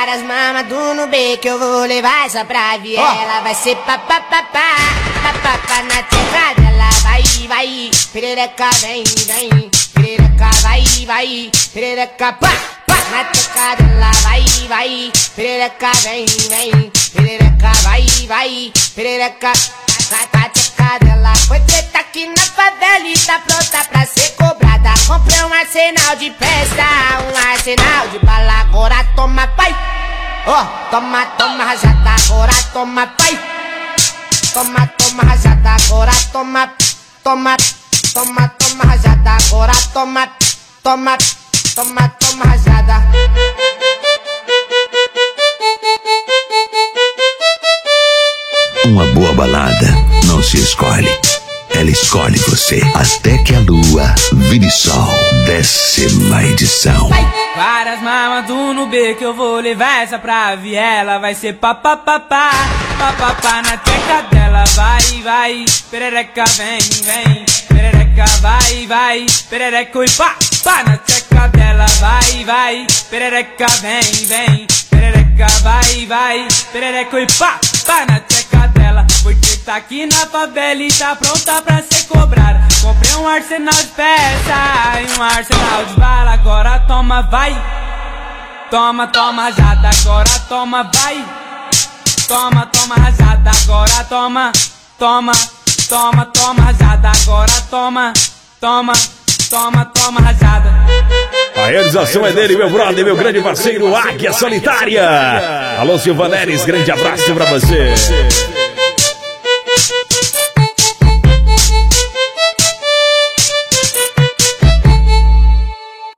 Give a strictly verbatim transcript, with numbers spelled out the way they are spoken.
Várias mamas do Nubê que eu vou levar essa pra viela. Vai ser papapá, papapá na tecla dela. Vai, vai, perereca vem, vem. Perereca vai, vai, perereca pá, pá na tecla dela. Vai, vai, perereca vem, vem. Perereca vai, vai, perereca na tecla dela. Foi treta aqui na favela e tá pronta pra ser cobrada. Comprei um arsenal de peça, um arsenal de bala. Agora toma, pai. Ó, oh, toma, toma rajada. Agora toma, pai. Toma, toma rajada. Agora toma, toma, toma, toma rajada. Agora toma, toma, toma, toma rajada. Uma boa balada não se escolhe, ela escolhe você. Até que a lua vire sol. Décima edição. Várias mamas do Nubê que eu vou levar essa pra viela. Vai ser papapá, papapá na teca dela. Vai, vai, perereca vem, vem. Perereca vai, vai, perereca e pá, pá na teca dela. Vai, vai, perereca vem, vem. Perereca vai, vai, perereca e pá, pá na teca dela. Porque tá aqui na favela e tá pronta pra ser cobrada. Comprei um arsenal de peça e um arsenal de bala. Agora toma, vai. Toma, toma rajada. Agora toma, vai. Toma, toma rajada. Agora toma, toma, toma, toma rajada. Agora toma, toma, toma, toma rajada. A realização é dele, meu brother, meu grande parceiro Águia Solitária. Alô, Silva Neres, grande abraço pra você.